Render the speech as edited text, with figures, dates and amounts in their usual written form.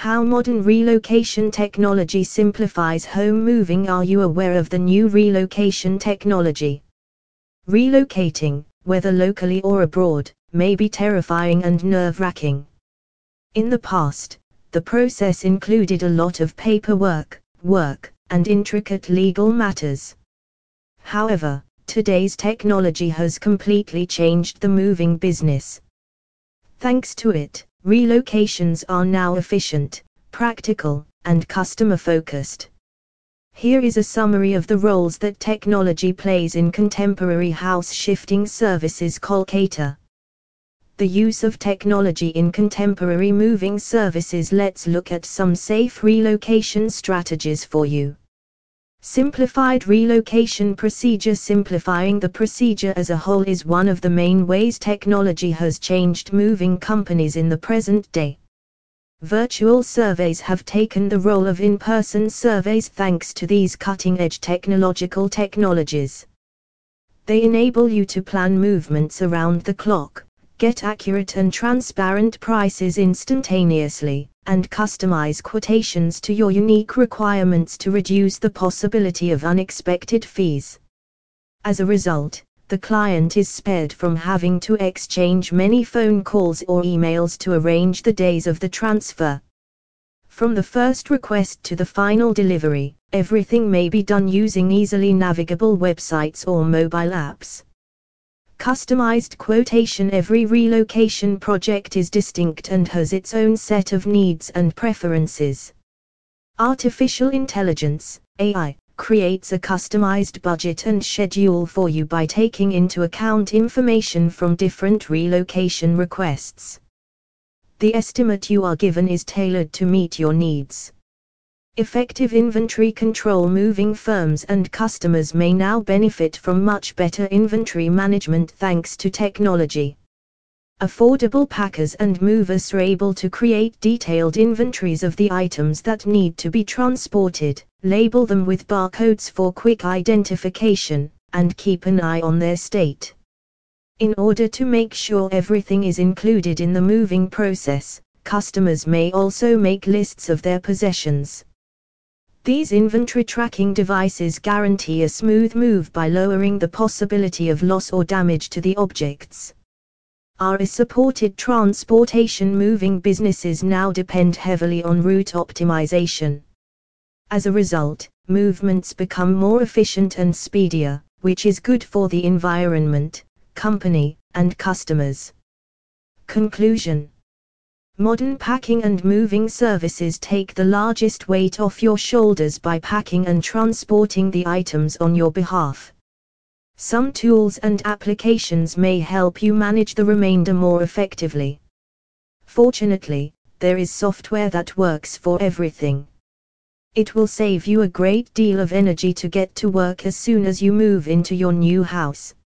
How modern relocation technology simplifies home moving. Are you aware of the new relocation technology? Relocating, whether locally or abroad, may be terrifying and nerve-wracking. In the past, the process included a lot of paperwork, work, and intricate legal matters. However, today's technology has completely changed the moving business. Thanks to it, relocations are now efficient, practical, and customer-focused. Here is a summary of the roles that technology plays in contemporary house shifting services. Kolkata. The use of technology in contemporary moving services. Let's look at some safe relocation strategies for you. Simplified relocation procedure. Simplifying the procedure as a whole is one of the main ways technology has changed moving companies in the present day. Virtual surveys have taken the role of in-person surveys thanks to these cutting-edge technologies. They enable you to plan movements around the clock, get accurate and transparent prices instantaneously, and customize quotations to your unique requirements to reduce the possibility of unexpected fees. As a result, the client is spared from having to exchange many phone calls or emails to arrange the days of the transfer. From the first request to the final delivery, everything may be done using easily navigable websites or mobile apps. Customized quotation. Every relocation project is distinct and has its own set of needs and preferences. Artificial intelligence, AI, creates a customized budget and schedule for you by taking into account information from different relocation requests. The estimate you are given is tailored to meet your needs. Effective inventory control. Moving firms and customers may now benefit from much better inventory management thanks to technology. Affordable packers and movers are able to create detailed inventories of the items that need to be transported, label them with barcodes for quick identification, and keep an eye on their state. In order to make sure everything is included in the moving process, customers may also make lists of their possessions. These inventory tracking devices guarantee a smooth move by lowering the possibility of loss or damage to the objects. AI-supported transportation. Moving businesses now depend heavily on route optimization. As a result, movements become more efficient and speedier, which is good for the environment, company, and customers. Conclusion. Modern packing and moving services take the largest weight off your shoulders by packing and transporting the items on your behalf. Some tools and applications may help you manage the remainder more effectively. Fortunately, there is software that works for everything. It will save you a great deal of energy to get to work as soon as you move into your new house.